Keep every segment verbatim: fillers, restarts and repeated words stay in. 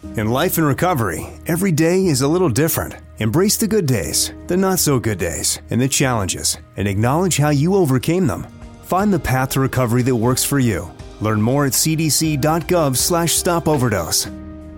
In life and recovery, every day is a little different. Embrace the good days, the not so good days, and the challenges, and acknowledge how you overcame them. Find the path to recovery that works for you. Learn more at cdc.gov slash stop overdose.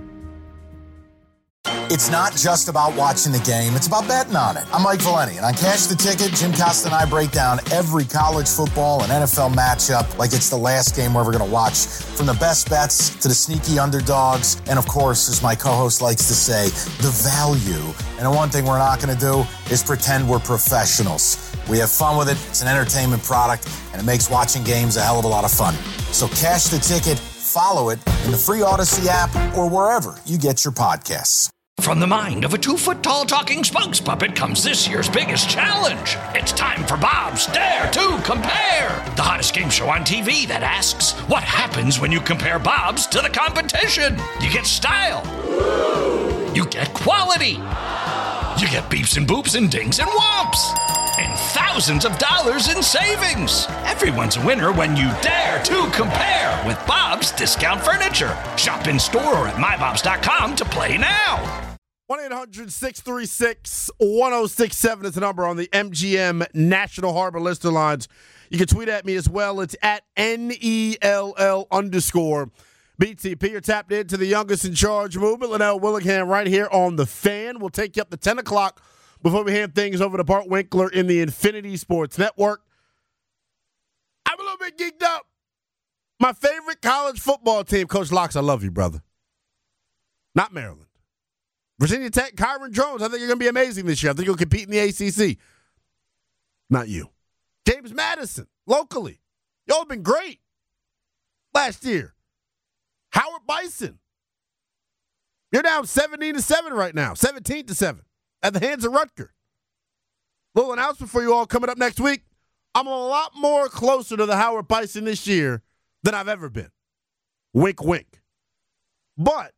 It's not just about watching the game, it's about betting on it. I'm Mike Valeni, and on Cash the Ticket, Jim Costa and I break down every college football and N F L matchup like it's the last game we're ever going to watch. From the best bets to the sneaky underdogs, and of course, as my co-host likes to say, the value. And the one thing we're not going to do is pretend we're professionals. We have fun with it, it's an entertainment product, and it makes watching games a hell of a lot of fun. So Cash the Ticket, follow it in the free Odyssey app or wherever you get your podcasts. From the mind of a two-foot-tall talking spokes puppet comes this year's biggest challenge. It's time for Bob's Dare to Compare, the hottest game show on T V that asks, what happens when you compare Bob's to the competition? You get style. You get quality. You get beeps and boops and dings and whomps. And thousands of dollars in savings. Everyone's a winner when you dare to compare with Bob's Discount Furniture. Shop in store or at my bobs dot com to play now. one eight hundred six three six one oh six seven is the number on the M G M National Harbor Lister lines. You can tweet at me as well. It's at N E L L underscore B T P. You're tapped into the youngest in charge movement. Linnell Willingham right here on The Fan. We'll take you up to ten o'clock before we hand things over to Bart Winkler in the Infinity Sports Network. I'm a little bit geeked up. My favorite college football team, Coach Locks, I love you, brother. Not Maryland. Virginia Tech, Kyron Jones, I think you're going to be amazing this year. I think you'll compete in the A C C. Not you. James Madison, locally. Y'all have been great last year. Howard Bison. You're down seventeen to seven right now. seventeen to seven at the hands of Rutgers. Little announcement for you all coming up next week. I'm a lot more closer to the Howard Bison this year than I've ever been. Wink, wink. But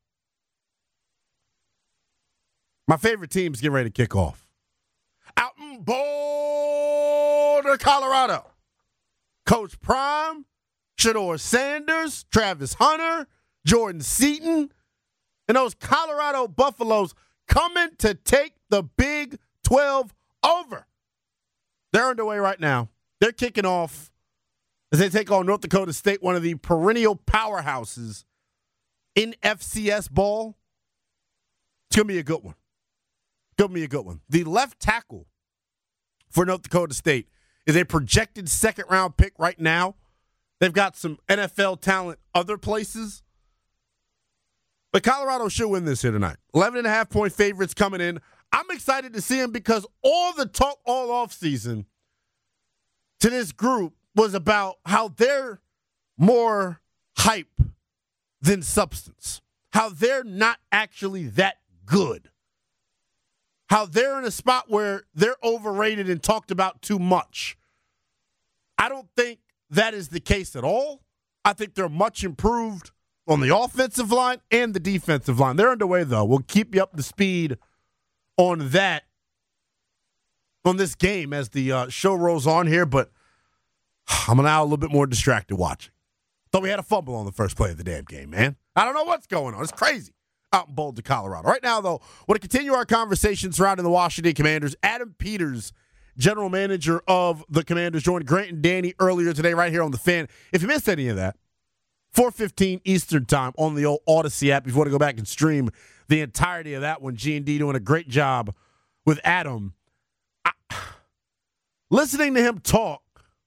my favorite team's getting ready to kick off. Out in Boulder, Colorado. Coach Prime, Shedeur Sanders, Travis Hunter, Jordan Seaton, and those Colorado Buffaloes coming to take the Big twelve over. They're underway right now. They're kicking off as they take on North Dakota State, one of the perennial powerhouses in F C S ball. It's going to be a good one. Going to be a good one. The left tackle for North Dakota State is a projected second-round pick right now. They've got some N F L talent other places. But Colorado should win this here tonight. eleven and a half point favorites coming in. I'm excited to see them because all the talk all offseason to this group was about how they're more hype than substance, how they're not actually that good, how they're in a spot where they're overrated and talked about too much. I don't think that is the case at all. I think they're much improved on the offensive line and the defensive line. They're underway, though. We'll keep you up to speed on that, on this game as the uh, show rolls on here, but I'm now a little bit more distracted watching. Thought we had a fumble on the first play of the damn game, man. I don't know what's going on. It's crazy out in Boulder, Colorado. Right now, though, want to continue our conversation surrounding the Washington Commanders. Adam Peters, general manager of the Commanders, joined Grant and Danny earlier today right here on The Fan. If you missed any of that, four fifteen Eastern time on the old Odyssey app. If you want to go back and stream the entirety of that one, G and D doing a great job with Adam. I, listening to him talk,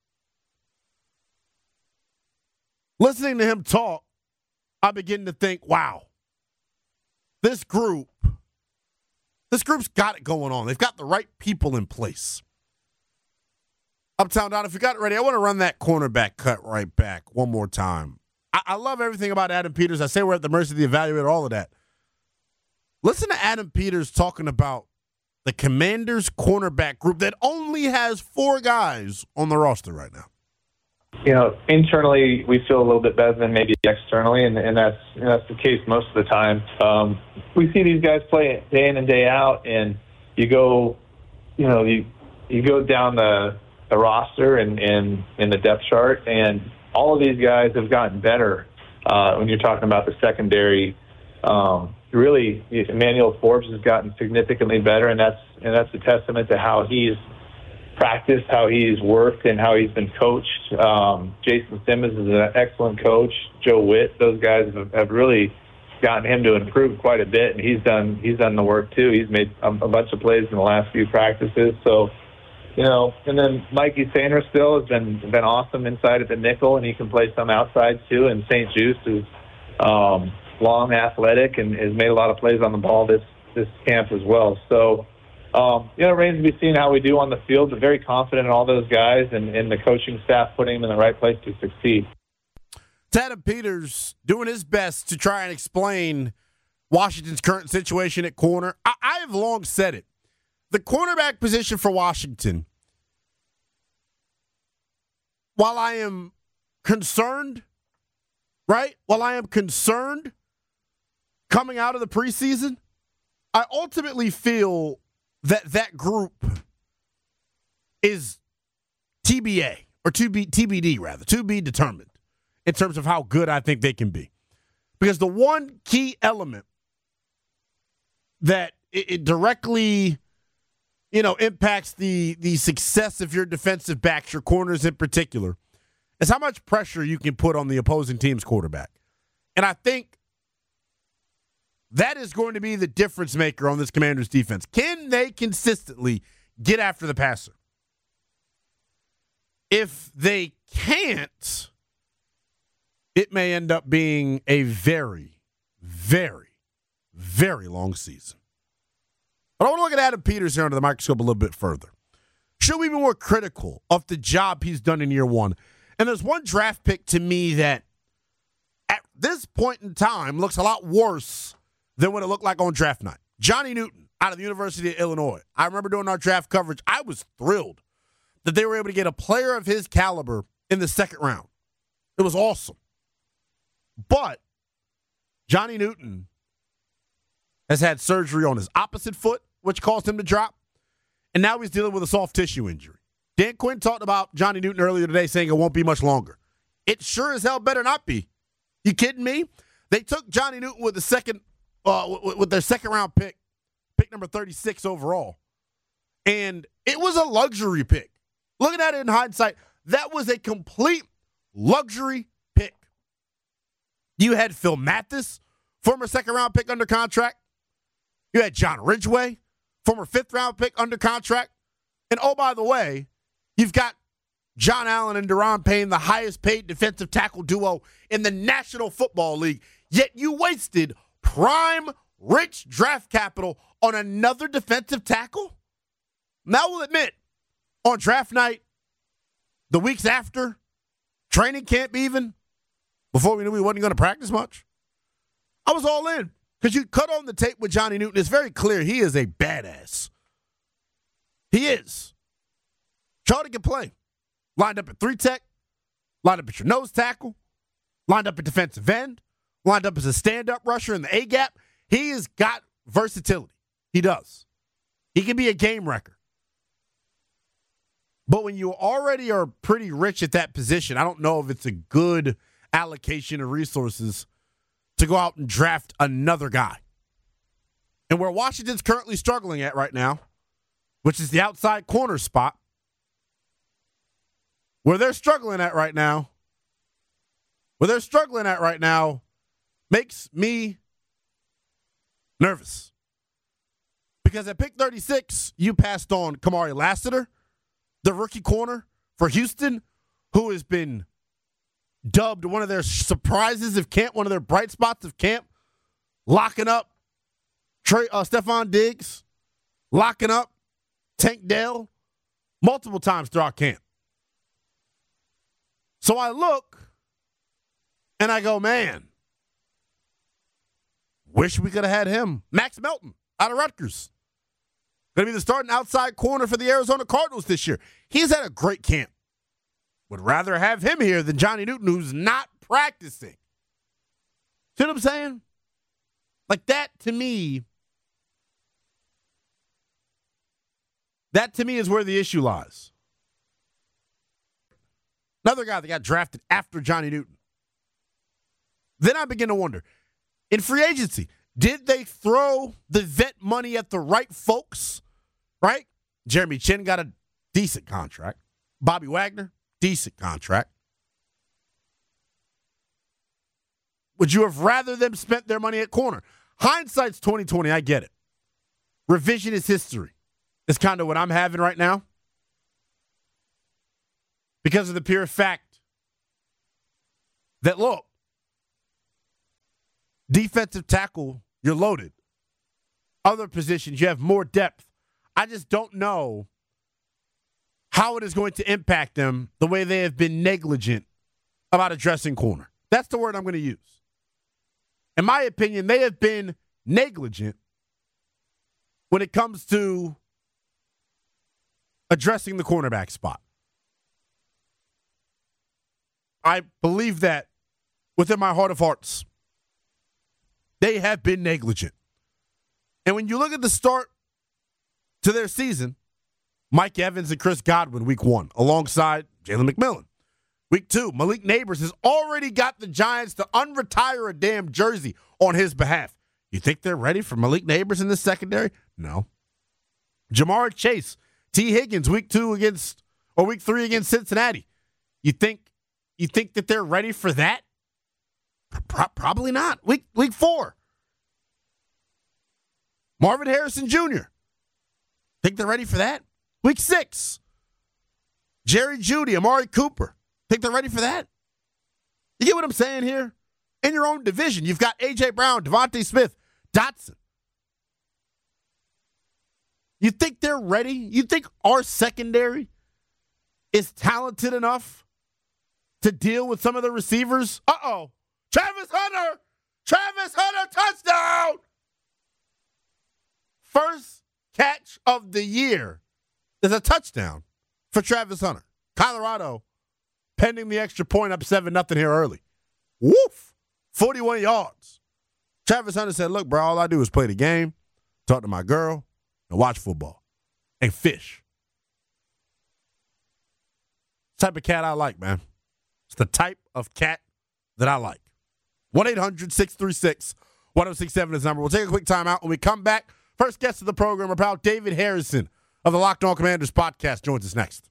listening to him talk, I begin to think, wow, this group, this group's got it going on. They've got the right people in place. Uptown Don, if you got it ready, I want to run that cornerback cut right back one more time. I, I love everything about Adam Peters. I say we're at the mercy of the evaluator, all of that. Listen to Adam Peters talking about the Commanders cornerback group that only has four guys on the roster right now. You know, internally we feel a little bit better than maybe externally, and, and that's and that's the case most of the time. Um, we see these guys play day in and day out, and you go, you know, you you go down the, the roster and in in the depth chart, and all of these guys have gotten better. Uh, when you're talking about the secondary, um, really, Emmanuel Forbes has gotten significantly better, and that's and that's a testament to how he's practiced, how he's worked, and how he's been coached. Um, Jason Simmons is an excellent coach. Joe Witt, those guys have, have really gotten him to improve quite a bit, and he's done he's done the work too. He's made a, a bunch of plays in the last few practices. So, you know, and then Mikey Sanders still has been been awesome inside at the nickel, and he can play some outside too. And Saint Juste is um, long, athletic, and has made a lot of plays on the ball this this camp as well. So, um, you know, it remains to be seen how we do on the field, but very confident in all those guys and, and the coaching staff putting them in the right place to succeed. Adam Peters doing his best to try and explain Washington's current situation at corner. I, I have long said it. The cornerback position for Washington, while I am concerned, right? While I am concerned coming out of the preseason, I ultimately feel that that group is T B A, or to be T B D rather, to be determined in terms of how good I think they can be. Because the one key element that it, it directly, you know, impacts the, the success of your defensive backs, your corners in particular, is how much pressure you can put on the opposing team's quarterback. And I think that is going to be the difference maker on this Commanders defense. Can they consistently get after the passer? If they can't, it may end up being a very, very, very long season. But I want to look at Adam Peters here under the microscope a little bit further. Should we be more critical of the job he's done in year one? And there's one draft pick to me that at this point in time looks a lot worse than what it looked like on draft night. Johnny Newton out of the University of Illinois. I remember doing our draft coverage. I was thrilled that they were able to get a player of his caliber in the second round. It was awesome. But Johnny Newton has had surgery on his opposite foot, which caused him to drop. And now he's dealing with a soft tissue injury. Dan Quinn talked about Johnny Newton earlier today saying it won't be much longer. It sure as hell better not be. You kidding me? They took Johnny Newton with the second, uh, with their second round pick, pick number thirty-six overall. And it was a luxury pick. Looking at it in hindsight, that was a complete luxury pick. You had Phil Mathis, former second-round pick under contract. You had John Ridgeway, former fifth-round pick under contract. And, oh, by the way, you've got John Allen and Deron Payne, the highest-paid defensive tackle duo in the National Football League. Yet you wasted prime, rich draft capital on another defensive tackle? Now, we'll admit, on draft night, the weeks after, training camp even, before we knew we wasn't going to practice much, I was all in. Because you cut on the tape with Johnny Newton, it's very clear he is a badass. He is. Charlie can play. Lined up at three tech, lined up at your nose tackle, lined up at defensive end, lined up as a stand-up rusher in the A-gap. He has got versatility. He does. He can be a game wrecker. But when you already are pretty rich at that position, I don't know if it's a good allocation of resources to go out and draft another guy. And where Washington's currently struggling at right now, which is the outside corner spot, where they're struggling at right now, where they're struggling at right now makes me nervous. Because at pick thirty-six, you passed on Kamari Lassiter, the rookie corner for Houston, who has been dubbed one of their surprises of camp, one of their bright spots of camp, locking up Trey, uh, Stephon Diggs, locking up Tank Dell multiple times throughout camp. So I look and I go, man, wish we could have had him. Max Melton out of Rutgers. Going to be the starting outside corner for the Arizona Cardinals this year. He's had a great camp. Would rather have him here than Johnny Newton, who's not practicing. See what I'm saying? Like that to me, that to me is where the issue lies. Another guy that got drafted after Johnny Newton. Then I begin to wonder, in free agency. Did they throw the vet money at the right folks? Right? Jeremy Chin got a decent contract. Bobby Wagner, decent contract. Would you have rather them spent their money at corner? Hindsight's twenty twenty, I get it. Revisionist history is kind of what I'm having right now. Because of the pure fact that, look, defensive tackle, you're loaded. Other positions, you have more depth. I just don't know how it is going to impact them the way they have been negligent about addressing corner. That's the word I'm going to use. In my opinion, they have been negligent when it comes to addressing the cornerback spot. I believe that within my heart of hearts. They have been negligent. And when you look at the start to their season, Mike Evans and Chris Godwin, week one, alongside Jalen McMillan. Week two, Malik Nabers has already got the Giants to unretire a damn jersey on his behalf. You think they're ready for Malik Nabers in the secondary? No. Jamar Chase, T. Higgins, week two against, or week three against Cincinnati. You think, you think that they're ready for that? Pro- probably not. Week week four. Marvin Harrison Junior Think they're ready for that? Week six. Jerry Jeudy, Amari Cooper. Think they're ready for that? You get what I'm saying here? In your own division, you've got A J. Brown, Devontae Smith, Dotson. You think they're ready? You think our secondary is talented enough to deal with some of the receivers? Uh-oh. Travis Hunter! Travis Hunter touchdown! First catch of the year is a touchdown for Travis Hunter. Colorado pending the extra point, up seven nothing here early. Woof! forty-one yards. Travis Hunter said, look, bro, all I do is play the game, talk to my girl, and watch football. And fish. Type of cat I like, man. It's the type of cat that I like. one eight hundred six three six one oh six seven is the number. We'll take a quick time out. When we come back, first guest of the program, our pal David Harrison of the Locked On Commanders podcast joins us next.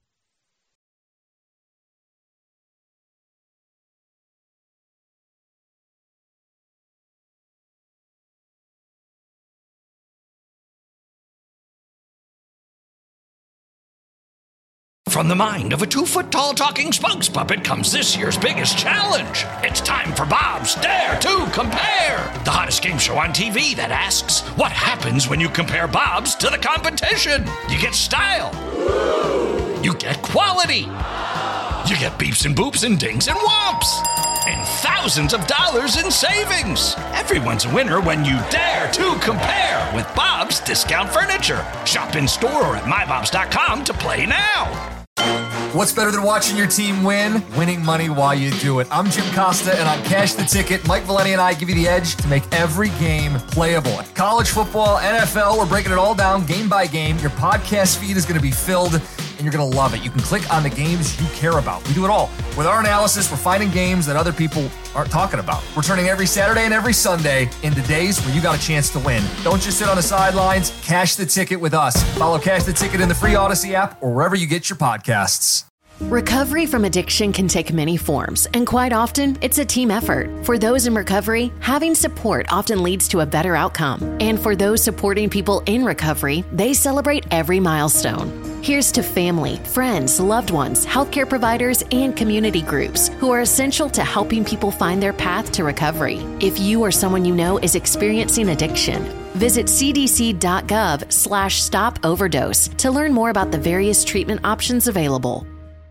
From the mind of a two-foot-tall talking spokes puppet comes this year's biggest challenge. It's time for Bob's Dare to Compare, the hottest game show on T V that asks, what happens when you compare Bob's to the competition? You get style. You get quality. You get beeps and boops and dings and whomps. And thousands of dollars in savings. Everyone's a winner when you dare to compare with Bob's Discount Furniture. Shop in store or at my bobs dot com to play now. What's better than watching your team win? Winning money while you do it. I'm Jim Costa, and on Cash the Ticket, Mike Valenti and I give you the edge to make every game playable. College football, N F L, we're breaking it all down game by game. Your podcast feed is going to be filled, and you're going to love it. You can click on the games you care about. We do it all. With our analysis, we're finding games that other people aren't talking about. We're turning every Saturday and every Sunday into days where you got a chance to win. Don't just sit on the sidelines. Cash the Ticket with us. Follow Cash the Ticket in the free Odyssey app or wherever you get your podcasts. Recovery from addiction can take many forms, and quite often, it's a team effort. For those in recovery, having support often leads to a better outcome. And for those supporting people in recovery, they celebrate every milestone. Here's to family, friends, loved ones, healthcare providers, and community groups who are essential to helping people find their path to recovery. If you or someone you know is experiencing addiction, visit c d c dot gov slash stop overdose to learn more about the various treatment options available.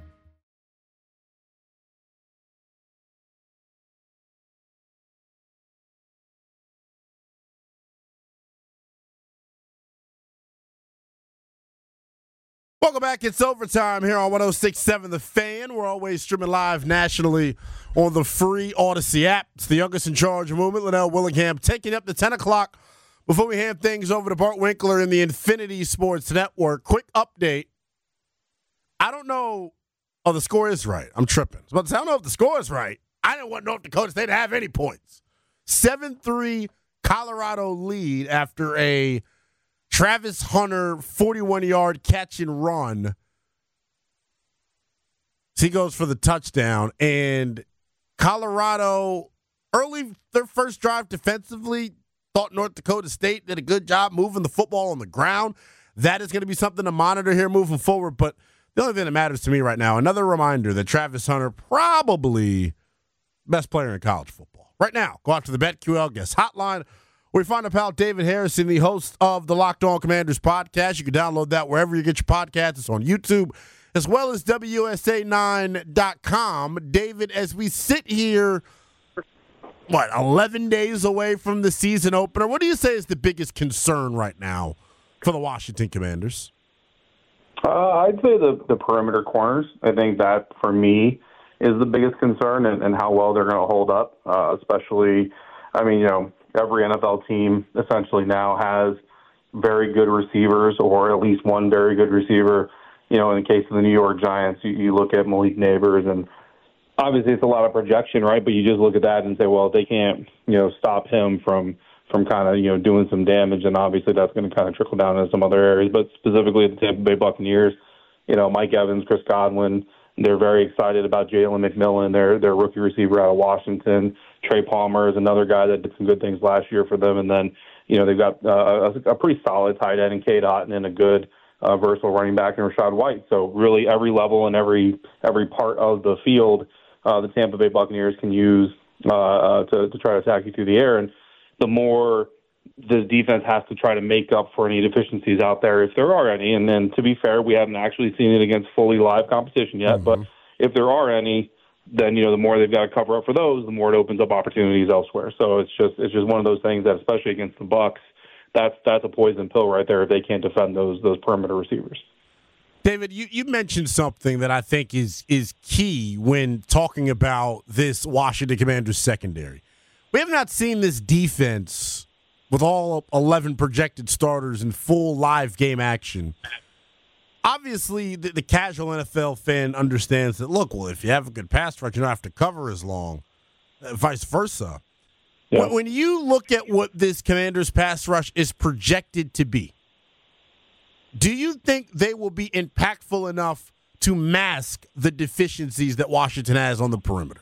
Welcome back. It's overtime here on one oh six point seven The Fan. We're always streaming live nationally on the free Odyssey app. It's the youngest in charge movement, Linnell Willingham, taking up to ten o'clock before we hand things over to Bart Winkler in the Infinity Sports Network. Quick update. I don't know. Oh, the score is right. I'm tripping. I was about to say, I don't know if the score is right. I didn't want North Dakota State to have any points. seven three Colorado lead after a Travis Hunter forty-one-yard catch and run. He goes for the touchdown, and Colorado, early their first drive defensively, thought North Dakota State did a good job moving the football on the ground. That is going to be something to monitor here moving forward, but the only thing that matters to me right now, another reminder that Travis Hunter probably best player in college football. Right now, go out to the BetQL Guest Hotline, where we find our pal David Harrison, the host of the Locked On Commanders podcast. You can download that wherever you get your podcasts. It's on YouTube, as well as W S A nine dot com. David, as we sit here, what, eleven days away from the season opener, what do you say is the biggest concern right now for the Washington Commanders? Uh, I'd say the, the perimeter corners. I think that, for me, is the biggest concern, and, and how well they're going to hold up, uh, especially, I mean, you know, every N F L team essentially now has very good receivers, or at least one very good receiver. You know, in the case of the New York Giants, you, you look at Malik Neighbors, and obviously it's a lot of projection, right? But you just look at that and say, well, if they can't, you know, stop him from from kind of, you know, doing some damage, and obviously that's going to kind of trickle down into some other areas. But specifically at the Tampa Bay Buccaneers, you know, Mike Evans, Chris Godwin, they're very excited about Jalen McMillan, their their rookie receiver out of Washington. Trey Palmer is another guy that did some good things last year for them. And then, you know, they've got uh, a, a pretty solid tight end in Cade Otton and a good uh, versatile running back in Rachaad White. So really every level and every every part of the field, uh, the Tampa Bay Buccaneers can use uh, uh, to, to try to attack you through the air. And the more the defense has to try to make up for any deficiencies out there, if there are any. And then, to be fair, we haven't actually seen it against fully live competition yet. Mm-hmm. But if there are any, then, you know, the more they've got to cover up for those, the more it opens up opportunities elsewhere. So it's just it's just one of those things that, especially against the Bucs, that's that's a poison pill right there if they can't defend those those perimeter receivers. David, you, you mentioned something that I think is is key when talking about this Washington Commanders secondary. We have not seen this defense with all eleven projected starters in full live game action. Obviously, the, the casual N F L fan understands that, look, well, if you have a good pass rush, you don't have to cover as long, uh, vice versa. Yeah. When, when you look at what this Commanders pass rush is projected to be, do you think they will be impactful enough to mask the deficiencies that Washington has on the perimeter?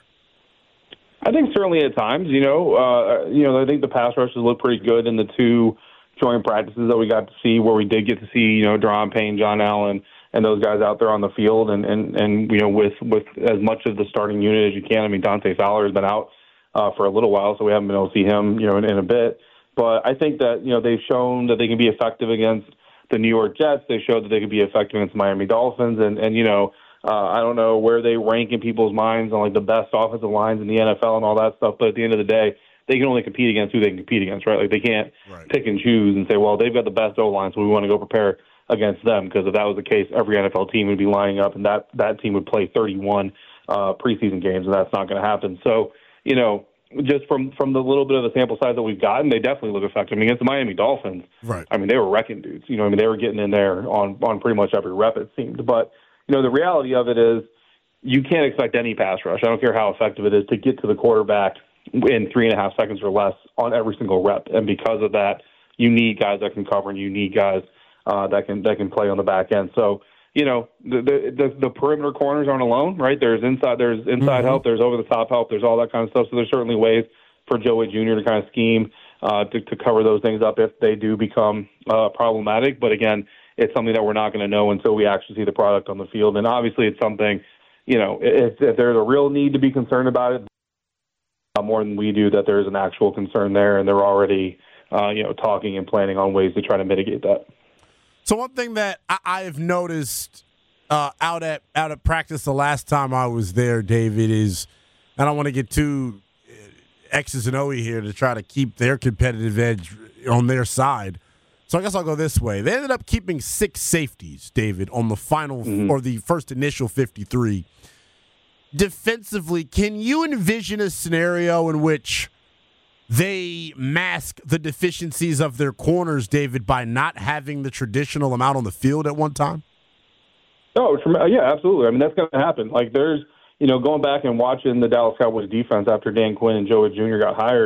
I think certainly at times, you know, uh, you know, I think the pass rushes look pretty good in the two joint practices that we got to see, where we did get to see, you know, Daron Payne, John Allen, and those guys out there on the field, and, and, and you know, with, with as much of the starting unit as you can. I mean, Dante Fowler has been out uh, for a little while, so we haven't been able to see him, you know, in, in a bit. But I think that, you know, they've shown that they can be effective against the New York Jets. They showed that they could be effective against the Miami Dolphins, and, and you know, Uh, I don't know where they rank in people's minds on like the best offensive lines in the N F L and all that stuff, but at the end of the day, they can only compete against who they can compete against, right? Like they can't right. pick and choose and say, well, they've got the best O-line, so we want to go prepare against them, because if that was the case, every N F L team would be lining up, and that, that team would play thirty-one uh, preseason games, and that's not going to happen. So, you know, just from, from the little bit of the sample size that we've gotten, they definitely look effective. I mean, against the Miami Dolphins, right. I mean, they were wrecking dudes. You know, I mean, they were getting in there on, on pretty much every rep, it seemed. But, you know, the reality of it is, you can't expect any pass rush, I don't care how effective it is, to get to the quarterback in three and a half seconds or less on every single rep. And because of that, you need guys that can cover, and you need guys uh, that can that can play on the back end. So, you know, the the, the, the perimeter corners aren't alone, right? There's inside there's inside mm-hmm. help, there's over the top help, there's all that kind of stuff. So there's certainly ways for Joey Junior to kind of scheme uh, to, to cover those things up if they do become uh, problematic. But again, it's something that we're not going to know until we actually see the product on the field. And obviously, it's something, you know, if, if there's a real need to be concerned about it, uh, more than we do, that there's an actual concern there, and they're already, uh, you know, talking and planning on ways to try to mitigate that. So one thing that I, I've noticed uh, out at out at practice the last time I was there, David, is, I don't want to get too X's and O's here to try to keep their competitive edge on their side. So I guess I'll go this way. They ended up keeping six safeties, David, on the final mm-hmm. or the first initial fifty-three. Defensively, can you envision a scenario in which they mask the deficiencies of their corners, David, by not having the traditional amount on the field at one time? Oh, yeah, absolutely. I mean, that's going to happen. Like, there's, you know, going back and watching the Dallas Cowboys defense after Dan Quinn and Joey Junior got hired,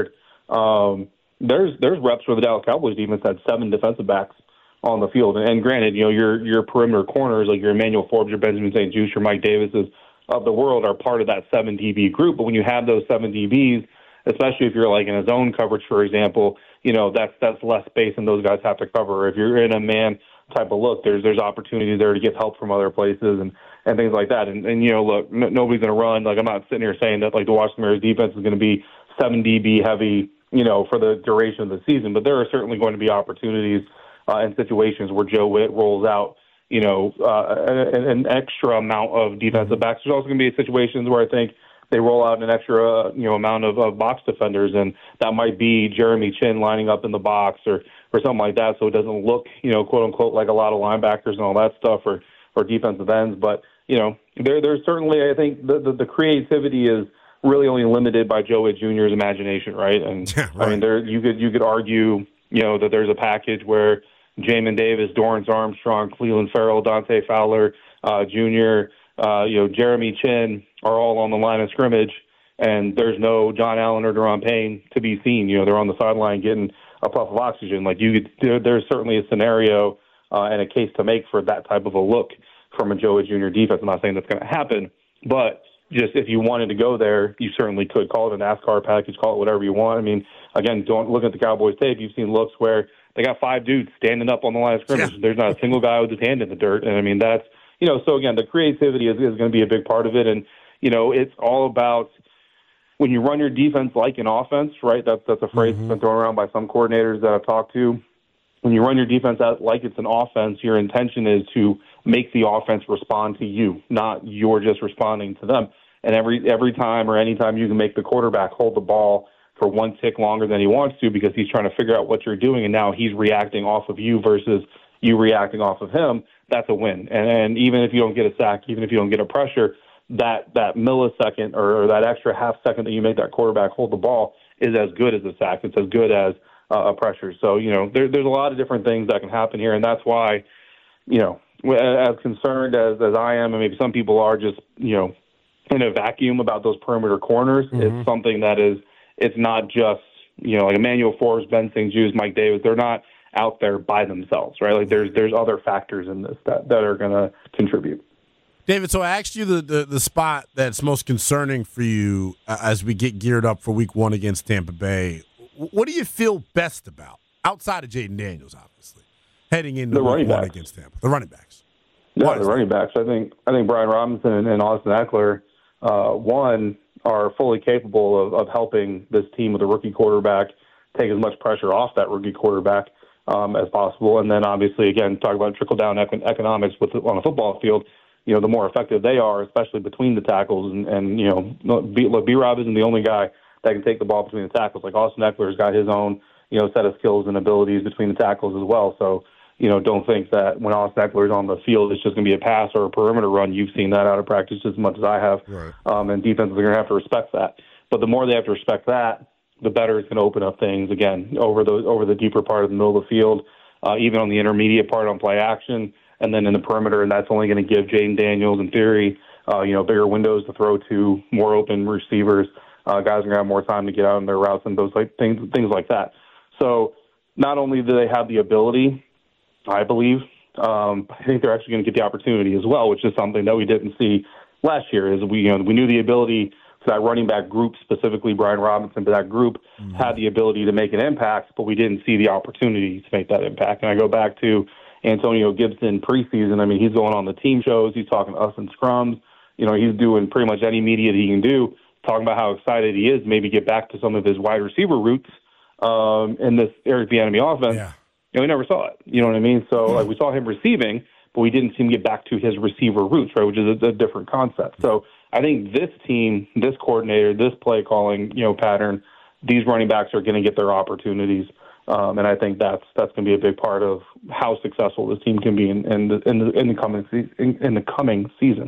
Um, there's there's reps where the Dallas Cowboys defense had seven defensive backs on the field. And, and granted, you know, your your perimeter corners like your Emmanuel Forbes, your Benjamin Saint Juste, your Mike Davises of the world are part of that seven D B group. But when you have those seven D Bs, especially if you're like in a zone coverage, for example, you know, that's that's less space and those guys have to cover. If you're in a man type of look, there's there's opportunities there to get help from other places and, and things like that. And, and you know, look, n- nobody's going to run. Like, I'm not sitting here saying that, like, the Washington Mariners defense is going to be seven D B heavy, you know, for the duration of the season. But there are certainly going to be opportunities uh, in situations where Joe Witt rolls out, you know, uh, an, an extra amount of defensive backs. There's also going to be situations where I think they roll out an extra, you know, amount of, of box defenders, and that might be Jeremy Chin lining up in the box or, or something like that, so it doesn't look, you know, quote unquote, like a lot of linebackers and all that stuff, or, or defensive ends. But you know, there there's certainly, I think, the, the the creativity is really only limited by Joe Witt Junior's imagination, right? And yeah, right. I mean, there you could you could argue, you know, that there's a package where Jamin Davis, Dorrance Armstrong, Cleveland Farrell, Dante Fowler, uh, Junior, uh, you know, Jeremy Chin are all on the line of scrimmage, and there's no John Allen or Deron Payne to be seen. You know, they're on the sideline getting a puff of oxygen. Like, you could, there, there's certainly a scenario uh, and a case to make for that type of a look from a Joe Witt Junior defense. I'm not saying that's going to happen, but just if you wanted to go there, you certainly could. Call it a NASCAR package, call it whatever you want. I mean, again, don't look at the Cowboys tape. You've seen looks where they got five dudes standing up on the line of scrimmage. Yeah. There's not a single guy with his hand in the dirt. And I mean, that's, you know, so again, the creativity is, is going to be a big part of it. And, you know, it's all about when you run your defense like an offense, right? That's, that's a phrase mm-hmm. that's been thrown around by some coordinators that I've talked to. When you run your defense out like it's an offense, your intention is to make the offense respond to you, not you're just responding to them. And every every time or any time you can make the quarterback hold the ball for one tick longer than he wants to because he's trying to figure out what you're doing, and now he's reacting off of you versus you reacting off of him, that's a win. And, and even if you don't get a sack, even if you don't get a pressure, that that millisecond or, or that extra half second that you make that quarterback hold the ball is as good as a sack. It's as good as uh, a pressure. So, you know, there, there's a lot of different things that can happen here, and that's why, you know, as concerned as, as I am, and maybe some people are just, you know, in a vacuum about those perimeter corners. Mm-hmm. It's something that is, it's not just, you know, like Emmanuel Forbes, Ben Saint Juste, Mike Davis. They're not out there by themselves, right? Like there's there's other factors in this that, that are going to contribute. David, so I asked you the, the, the spot that's most concerning for you uh, as we get geared up for week one against Tampa Bay. What do you feel best about, outside of Jayden Daniels, obviously, heading into the week one backs. against Tampa? The running backs. Yeah, what the running that? backs. I think I think Brian Robinson and, and Austin Eckler, uh, one, are fully capable of, of helping this team with a rookie quarterback take as much pressure off that rookie quarterback um, as possible. And then obviously, again, talk about trickle-down econ- economics with on a football field. You know, the more effective they are, especially between the tackles. And, and you know, B, look, B-Rob isn't the only guy that can take the ball between the tackles. Like Austin Eckler's got his own, you know, set of skills and abilities between the tackles as well. So, you know, don't think that when Austin Eckler's on the field, it's just going to be a pass or a perimeter run. You've seen that out of practice as much as I have. Right. Um, and defenses are going to have to respect that. But the more they have to respect that, the better it's going to open up things, again, over the over the deeper part of the middle of the field, uh, even on the intermediate part on play action, and then in the perimeter. And that's only going to give Jayden Daniels, in theory, uh, you know, bigger windows to throw to, more open receivers. Uh, guys are going to have more time to get out on their routes and those like things, things like that. So not only do they have the ability, I believe, um, I think they're actually going to get the opportunity as well, which is something that we didn't see last year. Is we you know we knew the ability for that running back group, specifically Brian Robinson, but that group mm-hmm. had the ability to make an impact, but we didn't see the opportunity to make that impact. And I go back to Antonio Gibson preseason. I mean, he's going on the team shows. He's talking to us in scrums. You know, he's doing pretty much any media that he can do, talking about how excited he is to maybe get back to some of his wide receiver routes um, in this Eric Bieniemy offense. Yeah. You know, we never saw it. You know what I mean? So like, we saw him receiving, but we didn't see him get back to his receiver roots, right, which is a, a different concept. So I think this team, this coordinator, this play calling, you know, pattern, these running backs are going to get their opportunities, um, and I think that's that's going to be a big part of how successful this team can be in, in the in the in the coming se- in, in the coming season.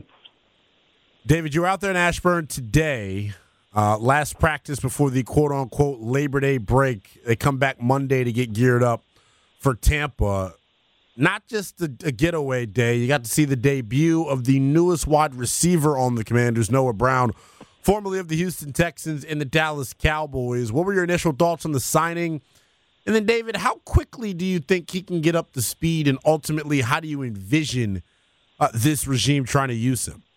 David, you were out there in Ashburn today. Uh, last practice before the quote-unquote Labor Day break. They come back Monday to get geared up for Tampa. Not just a, a getaway day. You got to see the debut of the newest wide receiver on the Commanders, Noah Brown, formerly of the Houston Texans and the Dallas Cowboys. What were your initial thoughts on the signing? And then, David, how quickly do you think he can get up to speed, and ultimately, how do you envision uh, this regime trying to use him?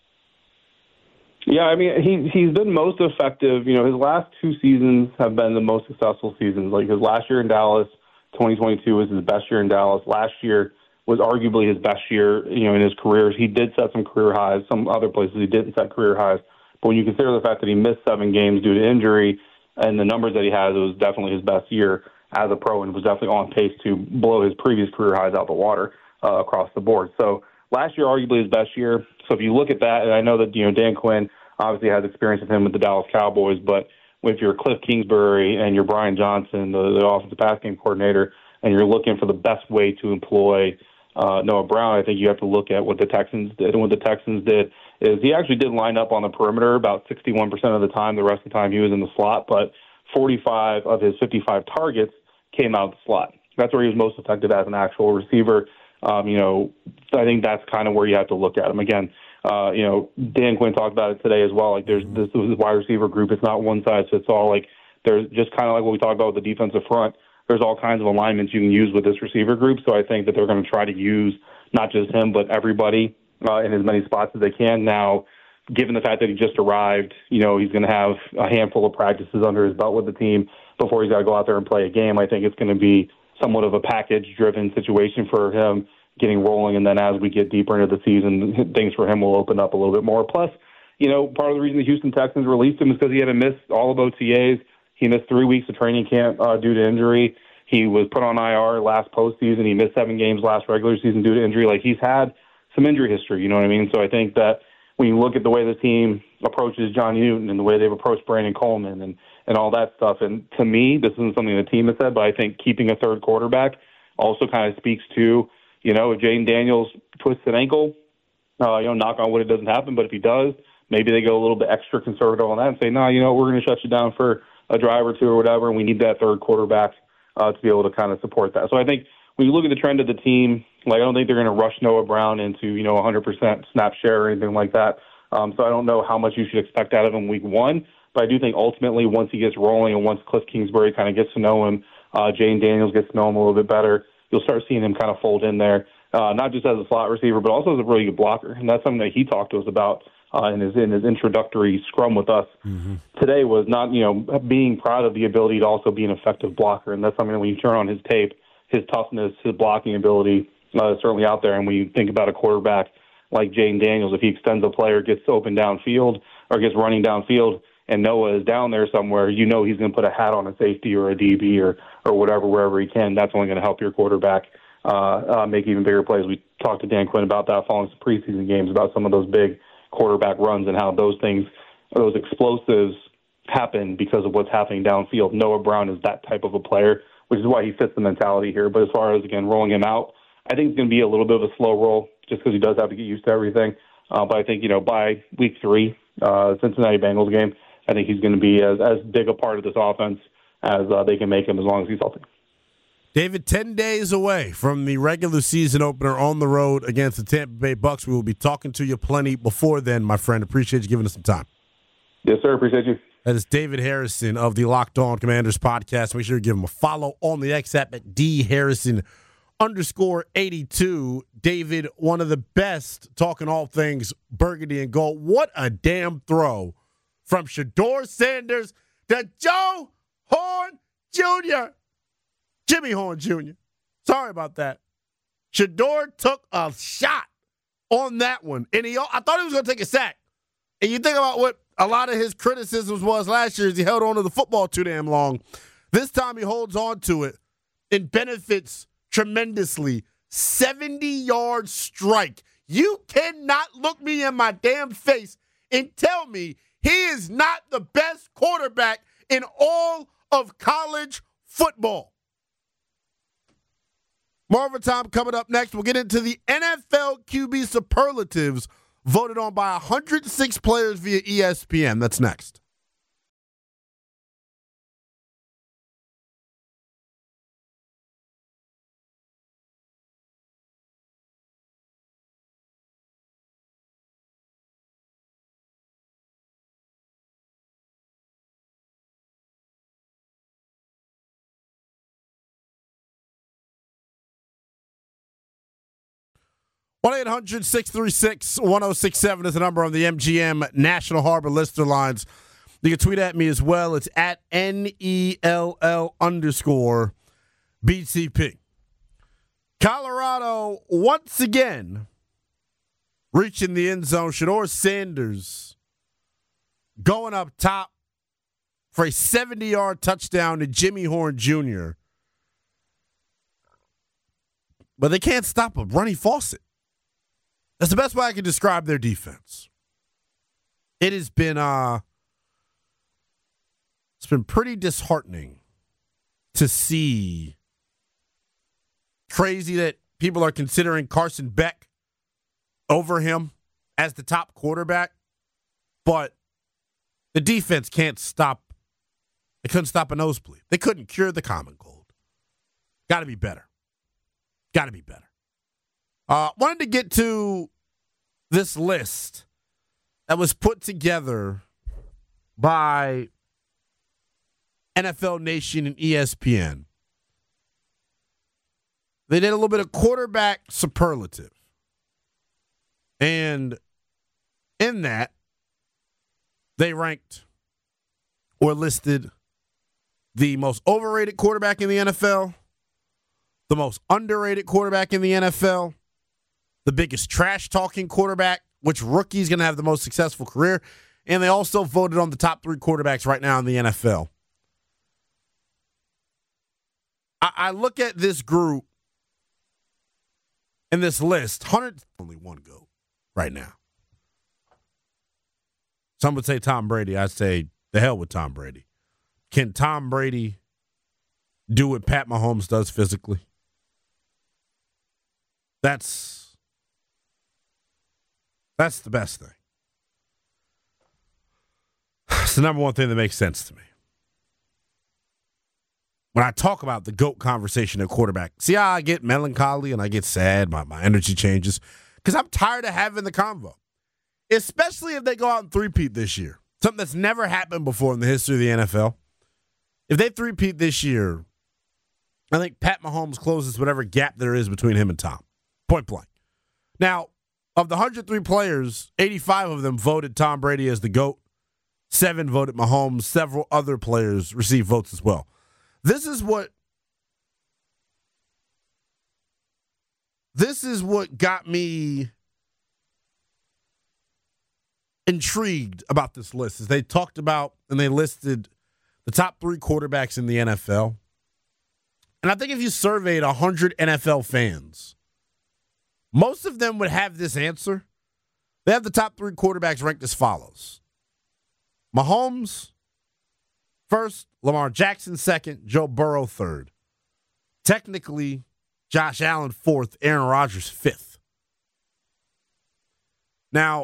Yeah, I mean, he, he's been most effective. You know, his last two seasons have been the most successful seasons. Like his last year in Dallas, twenty twenty-two was his best year in Dallas. Last year was arguably his best year, you know, in his career. He did set some career highs. Some other places he didn't set career highs. But when you consider the fact that he missed seven games due to injury and the numbers that he has, it was definitely his best year as a pro and was definitely on pace to blow his previous career highs out the water uh, across the board. So last year, arguably his best year. So if you look at that, and I know that, you know, Dan Quinn obviously has experience with him with the Dallas Cowboys, but if you're Cliff Kingsbury and you're Brian Johnson, the, the offensive pass game coordinator, and you're looking for the best way to employ uh, Noah Brown, I think you have to look at what the Texans did. And what the Texans did is he actually did line up on the perimeter about sixty-one percent of the time. The rest of the time he was in the slot, but forty-five of his fifty-five targets came out of the slot. That's where he was most effective as an actual receiver. Um, you know, I think that's kind of where you have to look at him. Again, uh, you know, Dan Quinn talked about it today as well. Like there's this, this wide receiver group. It's not one size fits all. Like there's just kind of like what we talked about with the defensive front. There's all kinds of alignments you can use with this receiver group. So I think that they're going to try to use not just him, but everybody uh, in as many spots as they can. Now, given the fact that he just arrived, you know, he's going to have a handful of practices under his belt with the team before he's got to go out there and play a game. I think it's going to be somewhat of a package-driven situation for him getting rolling, and then as we get deeper into the season, things for him will open up a little bit more. Plus, you know, part of the reason the Houston Texans released him is because he had to miss all of O T As. He missed three weeks of training camp uh, due to injury. He was put on I R last postseason. He missed seven games last regular season due to injury. Like, he's had some injury history, you know what I mean? So I think that when you look at the way the team approaches John Newton and the way they've approached Brandon Coleman and, and all that stuff, and to me, this isn't something the team has said, but I think keeping a third quarterback also kind of speaks to, you know, if Jaden Daniels twists an ankle, uh, you know, knock on wood, it doesn't happen, but if he does, maybe they go a little bit extra conservative on that and say, no, nah, you know, we're going to shut you down for a drive or two or whatever, and we need that third quarterback uh, to be able to kind of support that. So I think when you look at the trend of the team, like I don't think they're going to rush Noah Brown into, you know, one hundred percent snap share or anything like that. Um, so I don't know how much you should expect out of him week one, but I do think ultimately once he gets rolling and once Cliff Kingsbury kind of gets to know him, uh, Jane Daniels gets to know him a little bit better, you'll start seeing him kind of fold in there, uh, not just as a slot receiver, but also as a really good blocker. And that's something that he talked to us about uh, in his in his introductory scrum with us mm-hmm. today was not, you know, being proud of the ability to also be an effective blocker. And that's something that when you turn on his tape, his toughness, his blocking ability uh, is certainly out there. And when you think about a quarterback like Jaden Daniels, if he extends a player, gets open downfield or gets running downfield, and Noah is down there somewhere, you know he's going to put a hat on a safety or a D B or or whatever, wherever he can. That's only going to help your quarterback uh, uh, make even bigger plays. We talked to Dan Quinn about that following some preseason games, about some of those big quarterback runs and how those things, those explosives happen because of what's happening downfield. Noah Brown is that type of a player, which is why he fits the mentality here. But as far as, again, rolling him out, I think it's going to be a little bit of a slow roll just because he does have to get used to everything. Uh, but I think, you know, by week three, uh, Cincinnati Bengals game, I think he's going to be as, as big a part of this offense as uh, they can make him as long as he's healthy. David, ten days away from the regular season opener on the road against the Tampa Bay Bucks. We will be talking to you plenty before then, my friend. Appreciate you giving us some time. Yes, sir. Appreciate you. That is David Harrison of the Locked On Commanders podcast. Make sure you give him a follow on the X app at D Harrison underscore eighty-two. David, one of the best talking all things burgundy and gold. What a damn throw from Shedeur Sanders to Joe Horn Junior Jimmy Horn Junior Sorry about that. Shedeur took a shot on that one. And he, I thought he was going to take a sack. And you think about what a lot of his criticisms was last year is he held on to the football too damn long. This time he holds on to it and benefits tremendously. seventy-yard strike. You cannot look me in my damn face and tell me he is not the best quarterback in all of college football. More overtime coming up next. We'll get into the N F L Q B superlatives voted on by one hundred six players via E S P N. That's next. one eight hundred six three six one oh six seven is the number on the M G M National Harbor Lister lines. You can tweet at me as well. It's at N E L L underscore B T P. Colorado once again reaching the end zone. Shedeur Sanders going up top for a seventy-yard touchdown to Jimmy Horn Junior But they can't stop a Ronnie Fawcett. That's the best way I can describe their defense. It has been uh, it's been pretty disheartening to see. Crazy that people are considering Carson Beck over him as the top quarterback, but the defense can't stop. They couldn't stop a nosebleed. They couldn't cure the common cold. Got to be better. Got to be better. Uh, wanted to get to this list that was put together by N F L Nation and E S P N. They did a little bit of quarterback superlative. And in that, they ranked or listed the most overrated quarterback in the N F L, the most underrated quarterback in the N F L, the biggest trash-talking quarterback, which rookie is going to have the most successful career, and they also voted on the top three quarterbacks right now in the N F L. I, I look at this group in this list, one hundred, only one GOAT right now. Some would say Tom Brady. I'd say the hell with Tom Brady. Can Tom Brady do what Pat Mahomes does physically? That's that's the best thing. It's the number one thing that makes sense to me. When I talk about the GOAT conversation at quarterback, see how I get melancholy and I get sad, my, my energy changes? Because I'm tired of having the convo. Especially if they go out and three-peat this year. Something that's never happened before in the history of the N F L. If they three-peat this year, I think Pat Mahomes closes whatever gap there is between him and Tom. Point blank. Now, of the one hundred three players, eighty-five of them voted Tom Brady as the GOAT. Seven voted Mahomes. Several other players received votes as well. This is what this is what got me intrigued about this list. Is they talked about and they listed the top three quarterbacks in the N F L. And I think if you surveyed one hundred N F L fans, most of them would have this answer. They have the top three quarterbacks ranked as follows. Mahomes first, Lamar Jackson second, Joe Burrow third. Technically, Josh Allen fourth, Aaron Rodgers fifth. Now,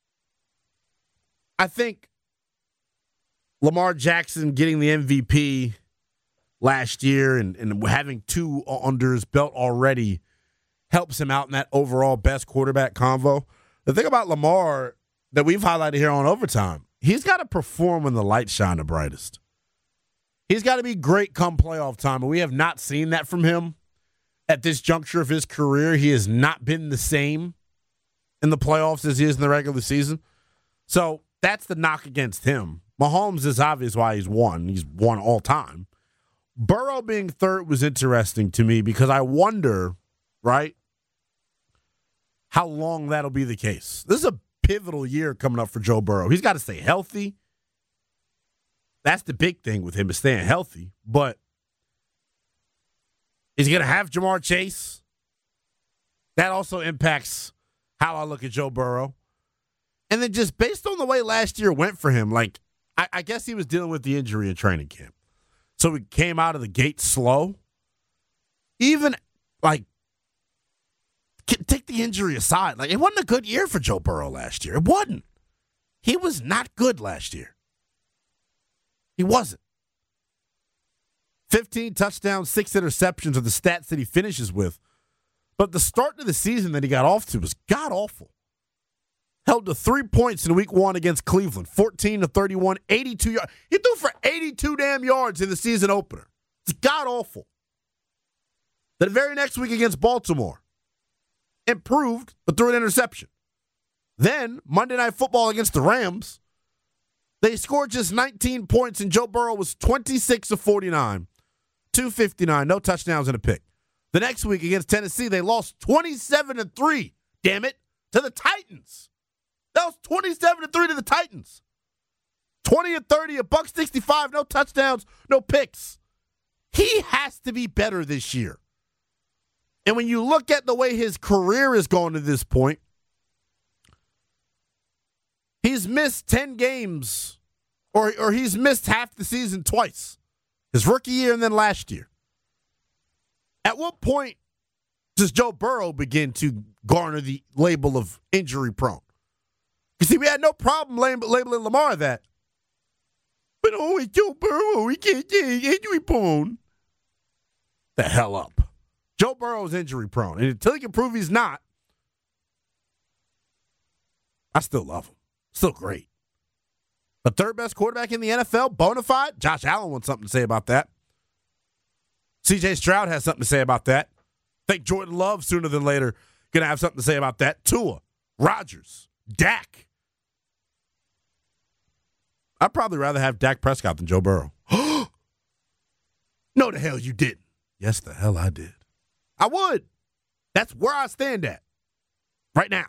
I think Lamar Jackson getting the M V P last year and, and having two under his belt already helps him out in that overall best quarterback convo. The thing about Lamar that we've highlighted here on Overtime, he's got to perform when the lights shine the brightest. He's got to be great come playoff time, and we have not seen that from him at this juncture of his career. He has not been the same in the playoffs as he is in the regular season. So that's the knock against him. Mahomes is obvious why he's won. He's won all time. Burrow being third was interesting to me because I wonder, right, how long that'll be the case. This is a pivotal year coming up for Joe Burrow. He's got to stay healthy. That's the big thing with him is staying healthy. But is he going to have Jamar Chase? That also impacts how I look at Joe Burrow. And then just based on the way last year went for him, like, I, I guess he was dealing with the injury in training camp. So he came out of the gate slow. Even, like, take the injury aside. Like, it wasn't a good year for Joe Burrow last year. It wasn't. He was not good last year. He wasn't. fifteen touchdowns, six interceptions are the stats that he finishes with. But the start to the season that he got off to was god-awful. Held to three points in week one against Cleveland. fourteen to thirty-one, eighty-two yards. He threw for eighty-two damn yards in the season opener. It's god-awful. The very next week against Baltimore, improved, but threw an interception. Then, Monday Night Football against the Rams, they scored just nineteen points, and Joe Burrow was twenty-six of forty-nine, two fifty-nine, no touchdowns and a pick. The next week against Tennessee, they lost twenty-seven to three, damn it, to the Titans. That was twenty-seven to three to the Titans. twenty and thirty, a buck sixty-five, no touchdowns, no picks. He has to be better this year. And when you look at the way his career is going to this point, he's missed ten games, or, or he's missed half the season twice. His rookie year and then last year. At what point does Joe Burrow begin to garner the label of injury prone? You see, we had no problem lab- labeling Lamar that. But oh, it's Joe Burrow. He can't say injury prone. The hell up. Joe Burrow is injury prone. And until he can prove he's not, I still love him. Still great. The third best quarterback in the N F L, bona fide. Josh Allen wants something to say about that. C J Stroud has something to say about that. I think Jordan Love, sooner than later, going to have something to say about that. Tua, Rodgers, Dak. I'd probably rather have Dak Prescott than Joe Burrow. No, the hell you didn't. Yes, the hell I did. I would. That's where I stand at right now.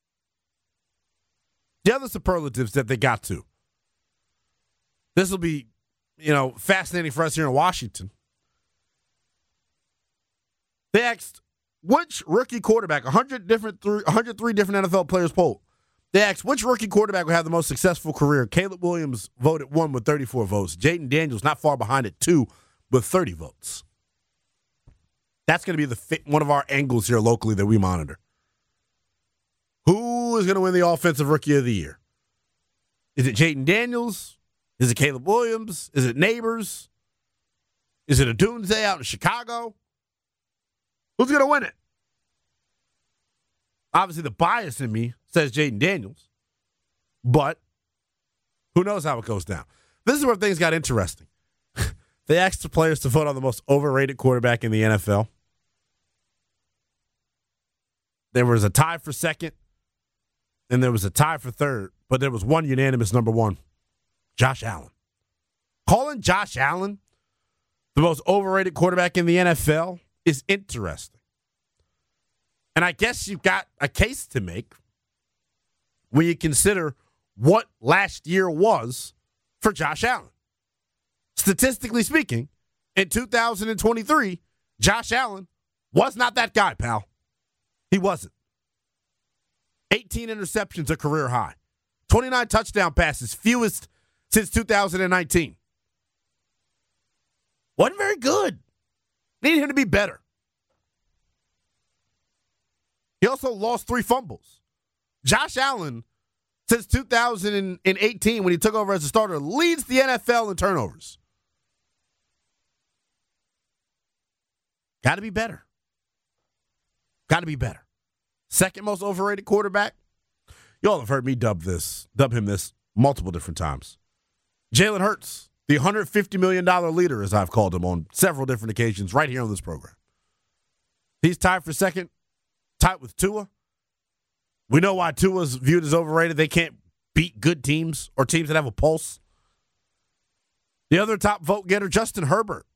The other superlatives that they got to. This will be, you know, fascinating for us here in Washington. They asked which rookie quarterback, one hundred different, one hundred three different N F L players polled. They asked which rookie quarterback would have the most successful career. Caleb Williams voted one with thirty-four votes. Jaden Daniels not far behind at two with thirty votes. That's going to be the one of our angles here locally that we monitor. Who is going to win the Offensive Rookie of the Year? Is it Jaden Daniels? Is it Caleb Williams? Is it Neighbors? Is it a Dunze out in Chicago? Who's going to win it? Obviously, the bias in me says Jaden Daniels, but who knows how it goes down. This is where things got interesting. They asked the players to vote on the most overrated quarterback in the N F L. There was a tie for second, and there was a tie for third, but there was one unanimous number one, Josh Allen. Calling Josh Allen the most overrated quarterback in the N F L is interesting. And I guess you've got a case to make when you consider what last year was for Josh Allen. Statistically speaking, in two thousand twenty-three, Josh Allen was not that guy, pal. He wasn't. eighteen interceptions, a career high. twenty-nine touchdown passes, fewest since two thousand nineteen. Wasn't very good. Needed him to be better. He also lost three fumbles. Josh Allen, since two thousand eighteen, when he took over as a starter, leads the N F L in turnovers. Got to be better. Got to be better. Second most overrated quarterback. Y'all have heard me dub this, dub him this multiple different times. Jalen Hurts, the one hundred fifty million dollars leader, as I've called him on several different occasions right here on this program. He's tied for second, tied with Tua. We know why Tua's viewed as overrated. They can't beat good teams or teams that have a pulse. The other top vote getter, Justin Herbert.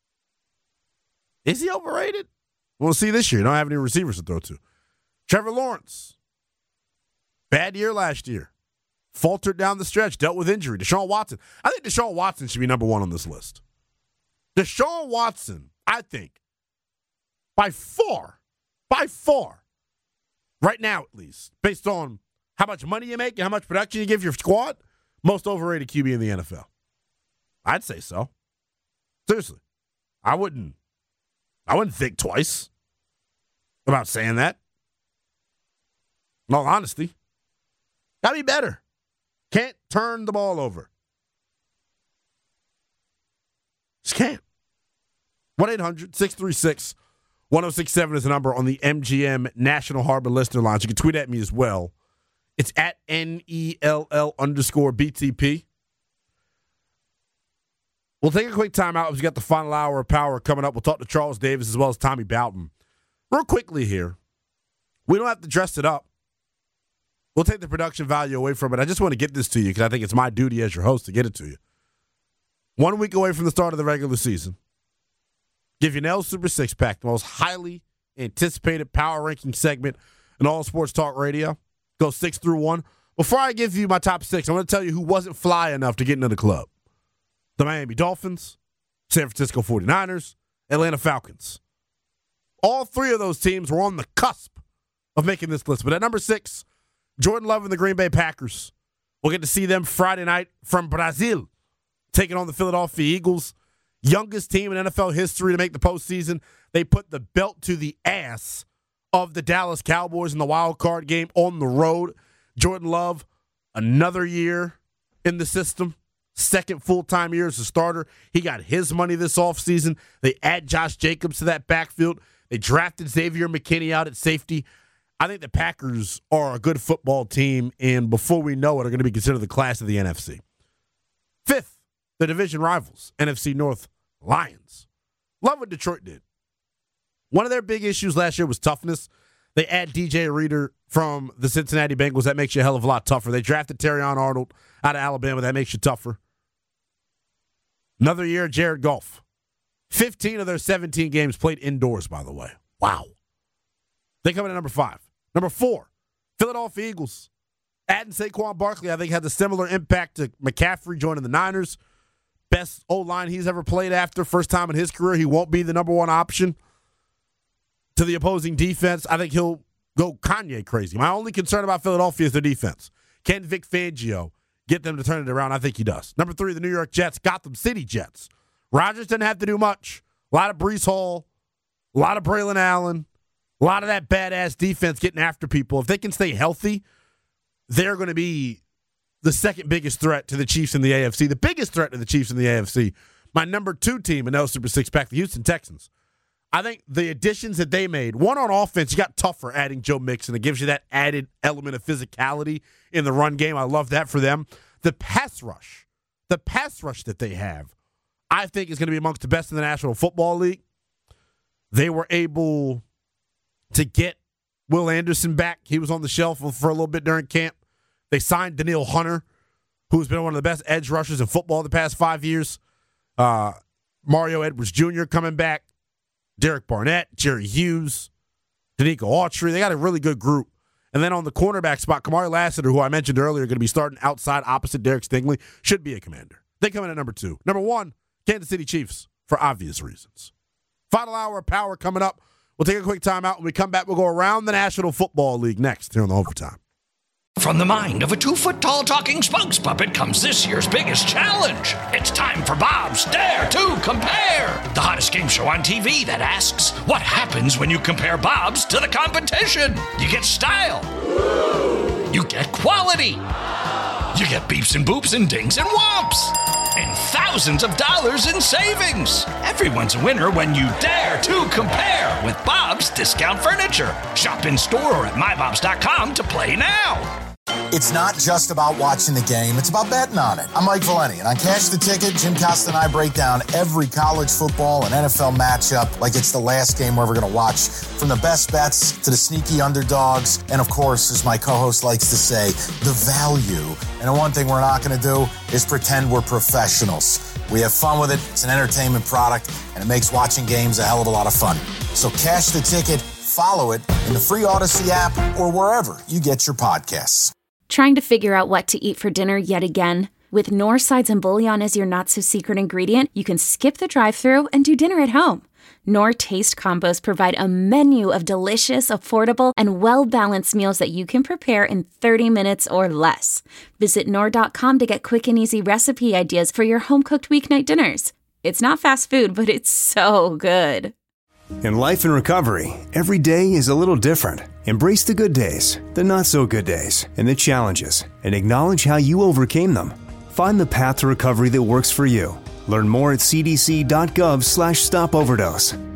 Is he overrated? We'll see this year. You don't have any receivers to throw to. Trevor Lawrence. Bad year last year. Faltered down the stretch. Dealt with injury. Deshaun Watson. I think Deshaun Watson should be number one on this list. Deshaun Watson, I think, by far, by far, right now at least, based on how much money you make and how much production you give your squad, most overrated Q B in the N F L. I'd say so. Seriously. I wouldn't, I wouldn't think twice about saying that. In all honesty. Gotta be better. Can't turn the ball over. Just can't. one eight hundred six three six one oh six seven is the number on the M G M National Harbor Listener Line. You can tweet at me as well. It's at N E L L underscore B T P. We'll take a quick time out. We've got the final hour of Power coming up. We'll talk to Charles Davis as well as Tommy Boughton. Real quickly here, We don't have to dress it up. We'll take the production value away from it. I just want to get this to you because I think it's my duty as your host to get it to you. One week away from the start of the regular seaon. Give you Nell's Super Six Pack, the most highly anticipated power ranking segment in all sports talk radio. Go six through one. Before I give you my top six, I want to tell you who wasn't fly enough to get into the club. The Miami Dolphins, San Francisco forty-niners, Atlanta Falcons. All three of those teams were on the cusp of making this list. But at number six, Jordan Love and the Green Bay Packers. We'll get to see them Friday night from Brazil, taking on the Philadelphia Eagles. Youngest team in N F L history to make the postseason. They put the belt to the ass of the Dallas Cowboys in the wild card game on the road. Jordan Love, another year in the system. Second full-time year as a starter. He got his money this offseason. They add Josh Jacobs to that backfield. They drafted Xavier McKinney out at safety. I think the Packers are a good football team, and before we know it, are going to be considered the class of the N F C. Fifth, the division rivals, N F C North Lions. Love what Detroit did. One of their big issues last year was toughness. They add D J Reader from the Cincinnati Bengals. That makes you a hell of a lot tougher. They drafted Terrion Arnold out of Alabama. That makes you tougher. Another year, Jared Goff. fifteen of their seventeen games played indoors, by the way. Wow. They come in at number five. Number four, Philadelphia Eagles. Adding Saquon Barkley, I think, had a similar impact to McCaffrey joining the Niners. Best O-line he's ever played after. First time in his career, he won't be the number one option to the opposing defense. I think he'll go Kanye crazy. My only concern about Philadelphia is their defense. Can Vic Fangio get them to turn it around? I think he does. Number three, the New York Jets, Gotham City Jets. Rodgers didn't have to do much. A lot of Breece Hall, a lot of Braylon Allen, a lot of that badass defense getting after people. If they can stay healthy, they're going to be the second biggest threat to the Chiefs in the A F C. The biggest threat to the Chiefs in the A F C. My number two team in L Super Six Pack, the Houston Texans. I think the additions that they made, one on offense, you got tougher adding Joe Mixon. It gives you that added element of physicality in the run game. I love that for them. The pass rush, the pass rush that they have, I think is going to be amongst the best in the National Football League. They were able to get Will Anderson back. He was on the shelf for a little bit during camp. They signed Danielle Hunter, who's been one of the best edge rushers in football the past five years. Uh, Mario Edwards Junior coming back. Derek Barnett, Jerry Hughes, Danico Autry. They got a really good group. And then on the cornerback spot, Kamari Lassiter, who I mentioned earlier, going to be starting outside opposite Derek Stingley, should be a commander. They come in at number two. Number one, Kansas City Chiefs, for obvious reasons. Final hour of power coming up. We'll take a quick timeout. When we come back, we'll go around the National Football League next here on the Overtime. From the mind of a two-foot-tall talking spokes puppet comes this year's biggest challenge. It's time for Bob's Dare to Compare, the hottest game show on T V that asks, what happens when you compare Bob's to the competition? You get style. You get quality. You get beeps and boops and dings and whomps. And thousands of dollars in savings. Everyone's a winner when you dare to compare with Bob's Discount Furniture. Shop in store or at my bobs dot com to play now. It's not just about watching the game, it's about betting on it. I'm Mike Valeni, and on Cash the Ticket, Jim Costa and I break down every college football and N F L matchup like it's the last game we're ever going to watch, from the best bets to the sneaky underdogs, and of course, as my co-host likes to say, the value. And the one thing we're not going to do is pretend we're professionals. We have fun with it, it's an entertainment product, and it makes watching games a hell of a lot of fun. So Cash the Ticket, follow it in the free Odyssey app or wherever you get your podcasts. Trying to figure out what to eat for dinner yet again? With Knorr sides and bouillon as your not-so-secret ingredient, you can skip the drive-thru and do dinner at home. Knorr Taste Combos provide a menu of delicious, affordable, and well-balanced meals that you can prepare in thirty minutes or less. Visit Knorr dot com to get quick and easy recipe ideas for your home-cooked weeknight dinners. It's not fast food, but it's so good. In life and recovery, every day is a little different. Embrace the good days, the not so good days, and the challenges, and acknowledge how you overcame them. Find the path to recovery that works for you. Learn more at c d c dot gov slash stop overdose.